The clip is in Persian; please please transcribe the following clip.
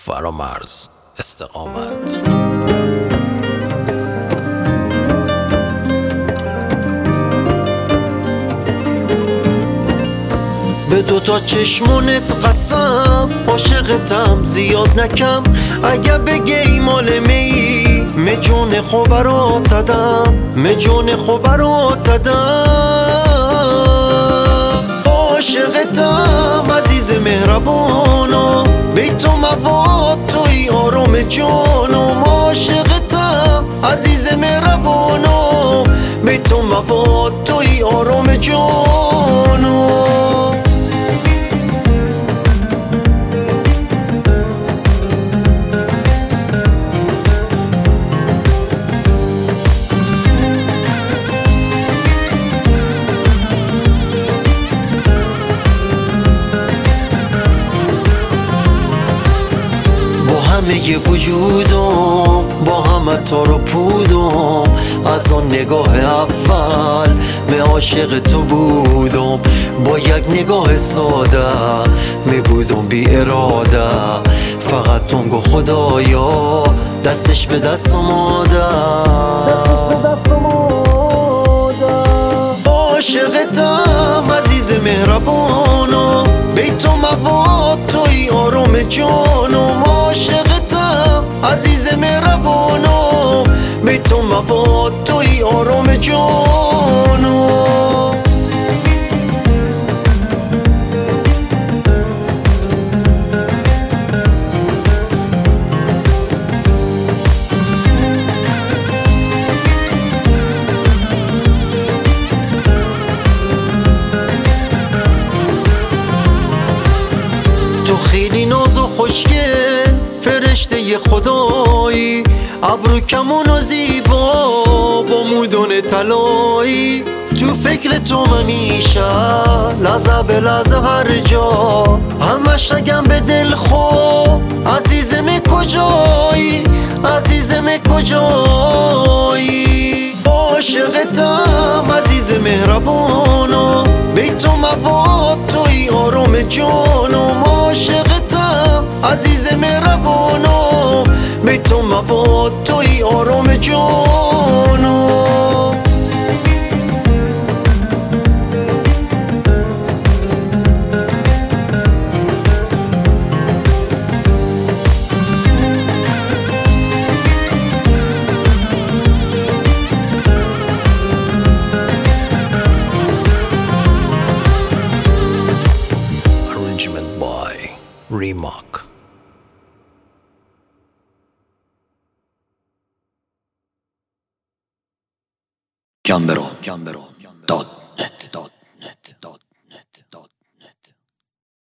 فرامرز استقامت. به دوتا چشمونت قسم، عاشقتم زیاد نکم. اگه بگی مال می جون خوبرات دادم، می جون خوبرات دادم. عاشقتم عزیز مهربانو، بی تو مواد توی آرام جانم. عاشقتم عزیز مهربانو، بی تو مواد توی آرام جانم. همه وجودم با همه تو رو پودم. از آن نگاه اول می عاشق تو بودم. با یک نگاه ساده می بودم بی اراده. فقط تو گو خدایا دستش به دست آماده. عاشقتم عزیز مهربانو، بی تو مواد توی آرام جانم. عاشقتم عزیز مهربانو، بی تو مواد توی آرام جانم. تو خیلی ناز و خوشگل، فرشته خدایی، ابرو کمون و زیبا با مودون طلایی. تو فکر تو همیشه لحظه به لحظه هر جا، همش نگم به دل خو عزیزم کجایی، عزیزم کجایی. عاشقتم عزیز مهربانو، بی تو مواد توی آرام جانم. عاشقتم عزیز مهربانو، بی تو مواد توی آرام جانم. Arrangement by Remark. Gambero.net